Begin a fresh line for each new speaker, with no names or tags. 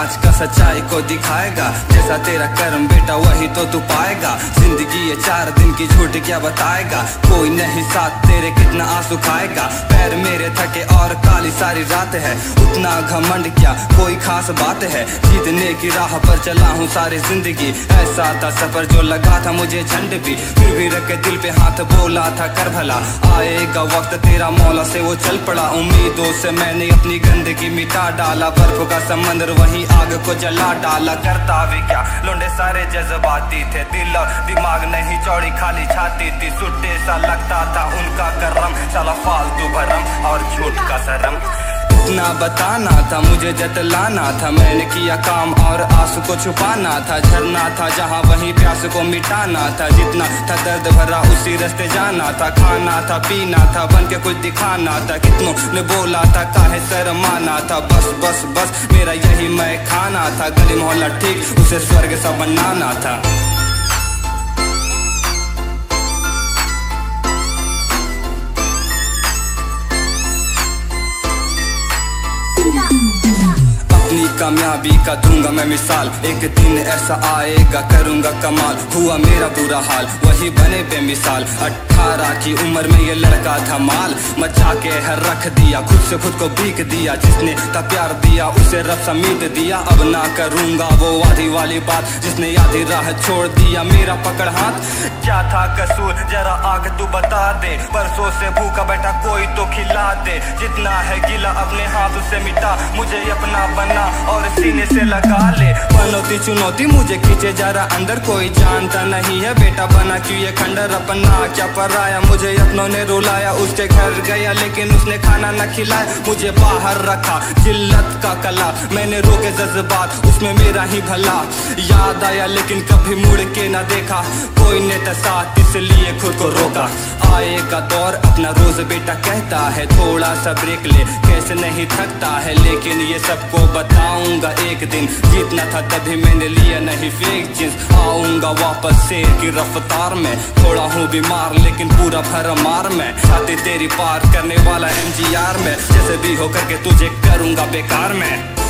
कांच का सच्चाई को दिखाएगा, जैसा तेरा कर्म बेटा वही तो तू पाएगा। जिंदगी ये 4 दिन की झूठ क्या बताएगा, कोई नहीं साथ तेरे कितना आंसू खाएगा। पैर मेरे थके और काली सारी रात है, उतना घमंड क्या कोई खास बात है। जीतने की राह पर चला हूँ सारी जिंदगी, ऐसा था सफर जो लगा था मुझे झंड भी। फिर भी रख के दिल पे हाथ बोला था कर भला, आएगा वक्त तेरा मौला से वो चल पड़ा। उम्मीदों से मैंने अपनी गंदगी मिटा डाला, बर्फ का समंदर वही आग को जला डाला। करता भी क्या लौंडे सारे जज्बाती थे, दिल और दिमाग नहीं चौड़ी खाली छाती थी। सुट्टे सा लगता था उनका करम, साला फालतू भरम और झूठ का शरम। इतना बताना था मुझे जतलाना था, मैंने किया काम और आंसू को छुपाना था। झरना था जहाँ वहीं प्यास को मिटाना था, जितना था दर्द भरा उसी रास्ते जाना था। खाना था पीना था बन के कुछ दिखाना था, कितनों ने बोला था काहे शर्माना था। बस बस बस मेरा यही मैं खाना था, गली मोहल्ला ठीक उसे स्वर्ग सा बनाना था। अपनी कामयाबी का दूंगा मैं मिसाल, एक दिन ऐसा आएगा करूंगा कमाल। हुआ मेरा बुरा हाल वही बने बेमिसाल, 18 की उम्र में ये लड़का था माल। मचा के हर रख दिया, खुद से खुद को बीक दिया। जिसने था प्यार दिया उसे रब समीत दिया, अब ना करूंगा वो आधी वाली बात। जिसने आधी राह छोड़ दिया मेरा पकड़ हाथ, क्या था कसूर जरा आग तू बता दे। परसों से भूखा बैठा कोई तो खिला दे, जितना है गिला अपने हाथ से मिटा। मुझे अपना बना और सीने से लगा ले, पनौती चुनौती मुझे खींचे जरा अंदर। कोई जानता नहीं है बेटा बना क्यों ये खंडर, अपना क्या पराया मुझे अपनों ने रुलाया। उसके घर गया लेकिन उसने खाना न खिलाया, मुझे बाहर रखा जिल्लत का कला। मैंने रोके जज्बात उसमें मेरा ही भला, याद आया लेकिन कभी मुड़ के न देखा। कोई ने था साथ इसलिए खुद को रोका। आएगा दौर अपना रोज बेटा कहता है, थोड़ा सा ब्रेक ले कैसे नहीं थकता है। लेकिन ये सबको बताऊंगा एक दिन, जीतना था तभी मैंने लिया नहीं फेक जींस। आऊंगा वापस शेर की रफ्तार में, थोड़ा हूँ बीमार लेकिन पूरा भरमार में। छाती तेरी पार करने वाला MGR में, जैसे भी हो करके तुझे करूंगा बेकार में।